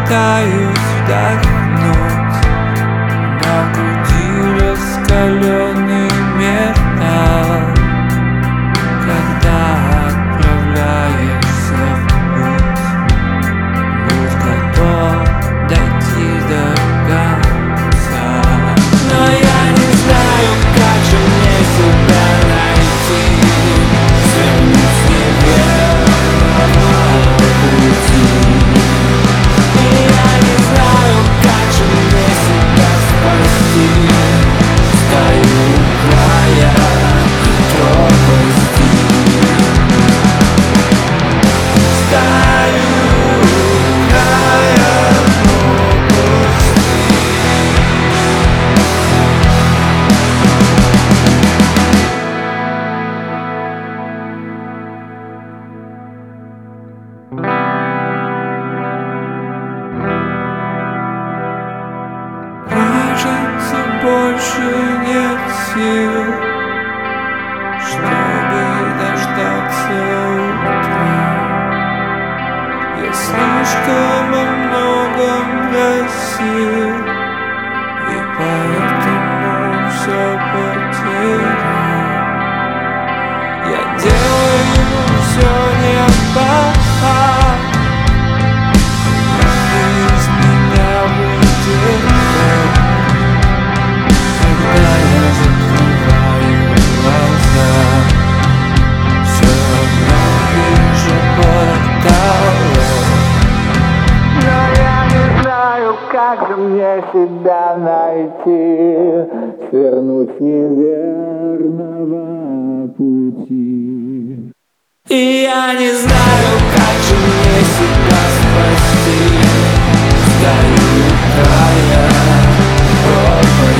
пытаюсь вдохнуть, на груди раскаленный металл. Когда отправляешься в путь, будь готов дойти до конца. Но я не знаю, как же мне себя найти, свернуть с неверного пути. И я не знаю, как же мне себя спасти. Стою у края пропасти. Стою у края пропасти. Кажется, больше нет сил, чтобы дождаться утра. Я слишком о многом просил, и поэтому все потерял. Я делаю все не так. Из меня вытекает. Когда я закрываю глаза, все равно вижу порталы. Но я не знаю, как же мне себя найти, свернуть с неверного пути. И я не знаю, как же мне себя спасти. Стою у края пропасти.